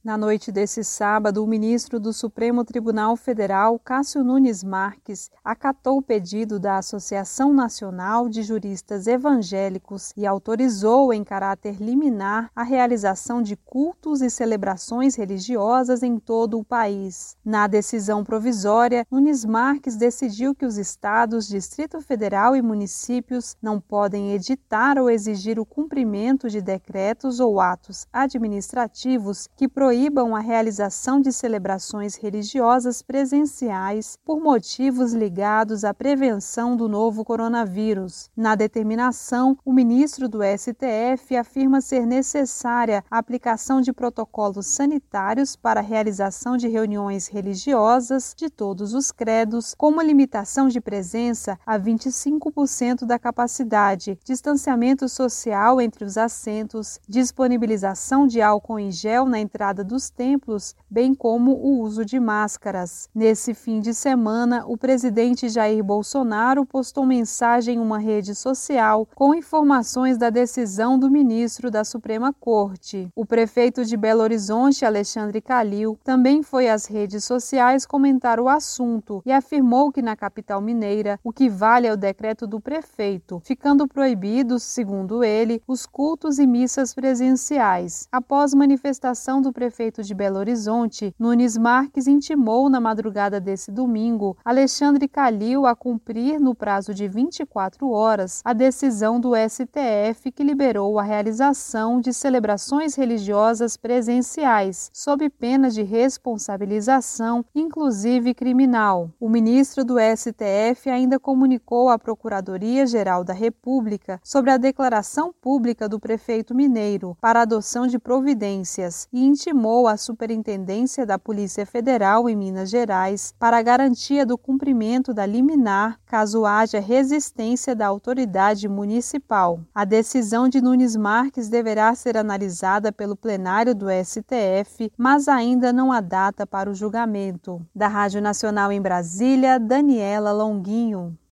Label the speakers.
Speaker 1: Na noite desse sábado, o ministro do Supremo Tribunal Federal, Cássio Nunes Marques, acatou o pedido da Associação Nacional de Juristas Evangélicos e autorizou, em caráter liminar, a realização de cultos e celebrações religiosas em todo o país. Na decisão provisória, Nunes Marques decidiu que os estados, Distrito Federal e municípios não podem editar ou exigir o cumprimento de decretos ou atos administrativos que proíbam a realização de celebrações religiosas presenciais por motivos ligados à prevenção do novo coronavírus. Na determinação, o ministro do STF afirma ser necessária a aplicação de protocolos sanitários para a realização de reuniões religiosas de todos os credos, como limitação de presença a 25% da capacidade, distanciamento social entre os assentos, disponibilização de álcool em gel na entrada dos templos, bem como o uso de máscaras. Nesse fim de semana, o presidente Jair Bolsonaro postou mensagem em uma rede social com informações da decisão do ministro da Suprema Corte. O prefeito de Belo Horizonte, Alexandre Calil, também foi às redes sociais comentar o assunto e afirmou que na capital mineira o que vale é o decreto do prefeito, ficando proibidos, segundo ele, os cultos e missas presenciais. Após manifestação do prefeito de Belo Horizonte, Nunes Marques intimou na madrugada desse domingo Alexandre Calil a cumprir no prazo de 24 horas a decisão do STF que liberou a realização de celebrações religiosas presenciais, sob pena de responsabilização, inclusive criminal. O ministro do STF ainda comunicou à Procuradoria-Geral da República sobre a declaração pública do prefeito mineiro para a adoção de providências e intimou a Superintendência da Polícia Federal em Minas Gerais para a garantia do cumprimento da liminar, caso haja resistência da autoridade municipal. A decisão de Nunes Marques deverá ser analisada pelo plenário do STF, mas ainda não há data para o julgamento. Da Rádio Nacional em Brasília, Daniela Longuinho.